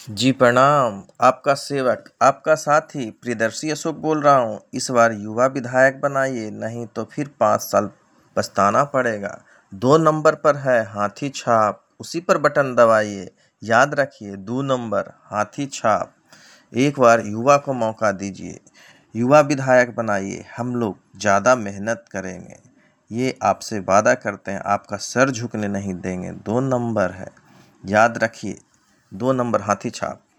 जी प्रणाम। आपका सेवक, आपका साथी प्रियदर्शी अशोक बोल रहा हूँ। इस बार युवा विधायक बनाइए, नहीं तो फिर 5 साल पछताना पड़ेगा। 2 नंबर पर है हाथी छाप, उसी पर बटन दबाइए। याद रखिए, 2 नंबर हाथी छाप। एक बार युवा को मौका दीजिए, युवा विधायक बनाइए। हम लोग ज़्यादा मेहनत करेंगे, ये आपसे वादा करते हैं। आपका सर झुकने नहीं देंगे। 2 नंबर है, याद रखिए, 2 नंबर हाथी छाप।